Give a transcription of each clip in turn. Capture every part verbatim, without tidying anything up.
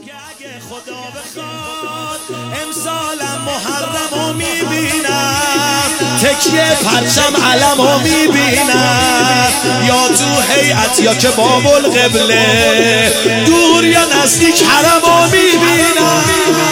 که اگه خدا بخواد امسالم محرمو میبینم، تکیه پرچم علمو میبینم، یا تو هیئت یا که باب القبله، دور یا نزدیک حرمو میبینم.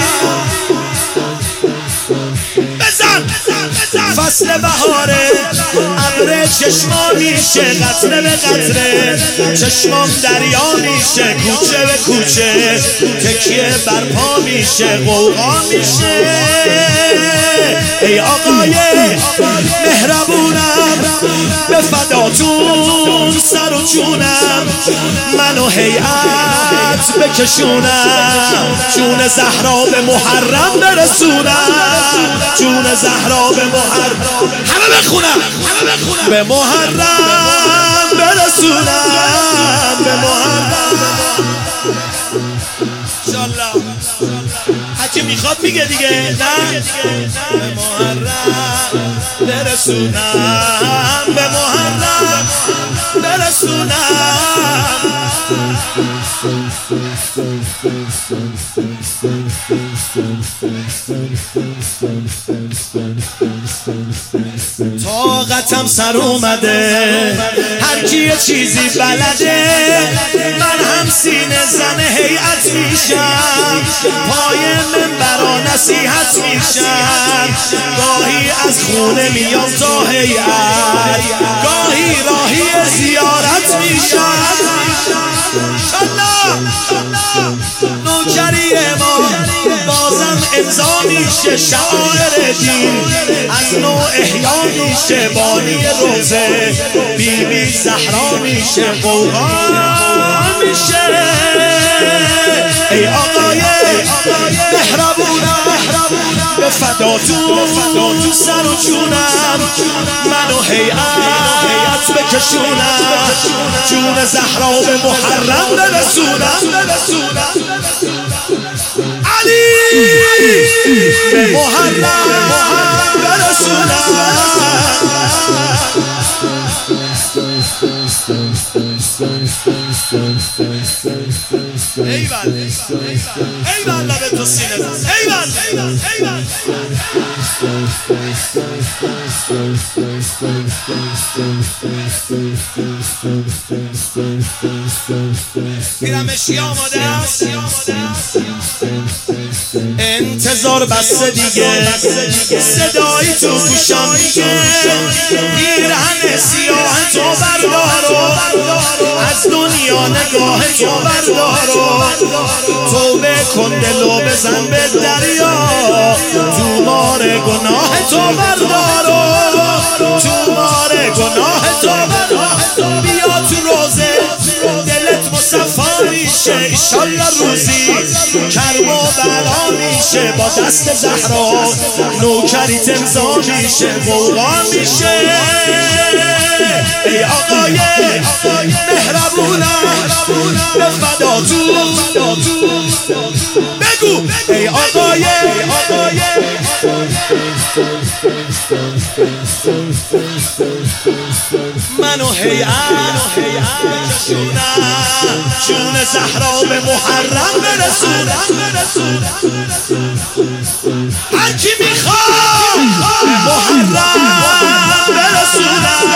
بزن فصل بهاره، ابر چشما میشه قطره به قطره، چشمام دریا میشه کوچه به کوچه، تکیه برپا میشه غوغا میشه. ای آقای مهربونم به فداتون سر و جونم، منو هیئت بکشونم، جون زهرا به محرم برسونم، جون زهرا به محرم همه بخونم به محرم برسونم، به محرم انشالله. هرکی میخواد میگه دیگه، نه به محرم برسونم، به محرم برسونم. طاقتم سر اومده، هر کی یه چیزی بلده، من هم سینه زن هیئت میشم، پای منبرا نصیحت میشم، گاهی از خونه میام تا هیئت، گاهی راهی زیارت میشم. نوکری ما بازم امضا میشه، شعائر دین از نو احیا میشه، بانی روزه بی بی زهرا میشه، غوغا میشه. ای آقای مهربونم به فداتون سر و جونم، منو هیئت بکشونم، جون زهرا به محرم برسونم، علی به محرم برسونم. ایوان ایوان لبه تو سینه ایوان ایوان میرمشی آماده است، انتظار بسته دیگه، صدایی تو گوشم میگه، پیرهن سیاه تو بردارو، از دنیا نگاه تو بردارو، توبه کن دلو بزن به دریا، تو مار گناه تو بردارو، تو مار گناه تو بردارو. بیا تو روزه دلت مصفا میشه، ایشالله روزی کرب و بلا میشه، با دست زهرا نوکریت امضا میشه، غوغا میشه. ای آقای مهربونم به فداتون بگو، ای آقای منو هیئت بکشونم، جون زهرا به محرم برسونم، هر کی میخواد محرم برسونم.